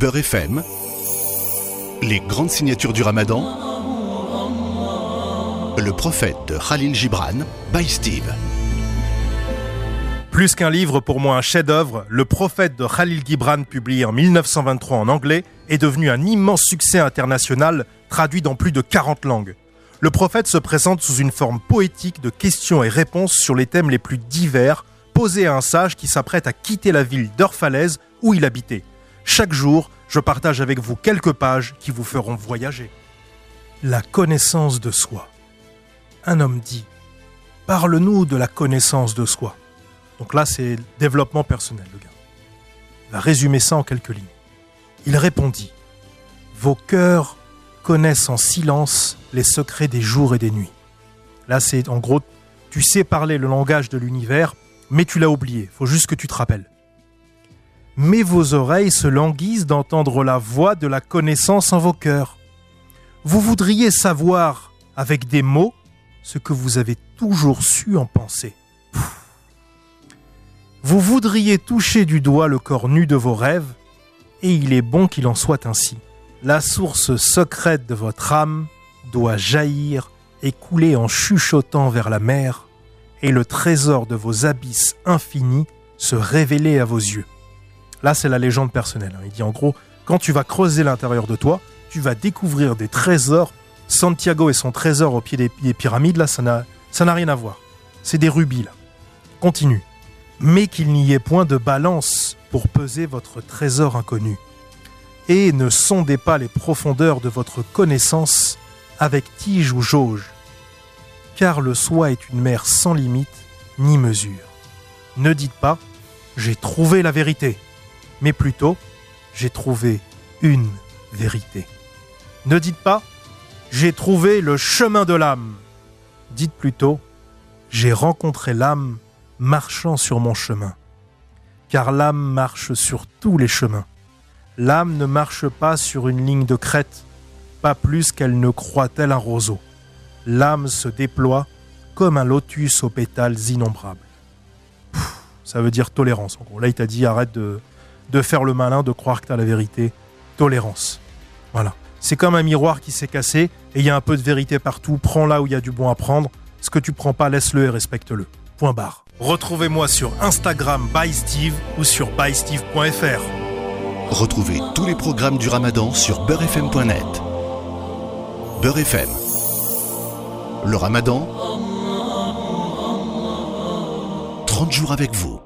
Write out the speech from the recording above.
Beurre FM, les grandes signatures du Ramadan, le prophète de Khalil Gibran, by Steve. Plus qu'un livre, pour moi un chef-d'œuvre, Le prophète de Khalil Gibran, publié en 1923 en anglais, est devenu un immense succès international, traduit dans plus de 40 langues. Le prophète se présente sous une forme poétique de questions et réponses sur les thèmes les plus divers, posés à un sage qui s'apprête à quitter la ville d'Orphalaise où il habitait. Chaque jour, je partage avec vous quelques pages qui vous feront voyager. La connaissance de soi. Un homme dit « Parle-nous de la connaissance de soi ». Donc là, c'est développement personnel, le gars. Il va résumer ça en quelques lignes. Il répondit « Vos cœurs connaissent en silence les secrets des jours et des nuits. » Là, c'est en gros, tu sais parler le langage de l'univers, mais tu l'as oublié. Il faut juste que tu te rappelles. Mais vos oreilles se languissent d'entendre la voix de la connaissance en vos cœurs. Vous voudriez savoir, avec des mots, ce que vous avez toujours su en penser. Vous voudriez toucher du doigt le corps nu de vos rêves, et il est bon qu'il en soit ainsi. La source secrète de votre âme doit jaillir et couler en chuchotant vers la mer, et le trésor de vos abysses infinis se révéler à vos yeux. Là, c'est la légende personnelle. Il dit en gros, quand tu vas creuser l'intérieur de toi, tu vas découvrir des trésors. Santiago et son trésor au pied des pyramides, là, ça n'a rien à voir. C'est des rubis, là. Continue. Mais qu'il n'y ait point de balance pour peser votre trésor inconnu. Et ne sondez pas les profondeurs de votre connaissance avec tige ou jauge. Car le soi est une mer sans limite ni mesure. Ne dites pas « j'ai trouvé la vérité », mais plutôt « j'ai trouvé une vérité ». Ne dites pas « j'ai trouvé le chemin de l'âme ». Dites plutôt « j'ai rencontré l'âme marchant sur mon chemin ». Car l'âme marche sur tous les chemins. L'âme ne marche pas sur une ligne de crête, pas plus qu'elle ne croît tel un roseau. L'âme se déploie comme un lotus aux pétales innombrables. Ça veut dire tolérance. En gros, là, il t'a dit arrête de faire le malin, de croire que tu as la vérité. Tolérance. Voilà. C'est comme un miroir qui s'est cassé et il y a un peu de vérité partout. Prends là où il y a du bon à prendre. Ce que tu prends pas, laisse-le et respecte-le. Point barre. Retrouvez-moi sur Instagram by Steve ou sur bysteve.fr. Retrouvez tous les programmes du Ramadan sur beurrefm.net. Beurre FM. Le Ramadan, 30 jours avec vous.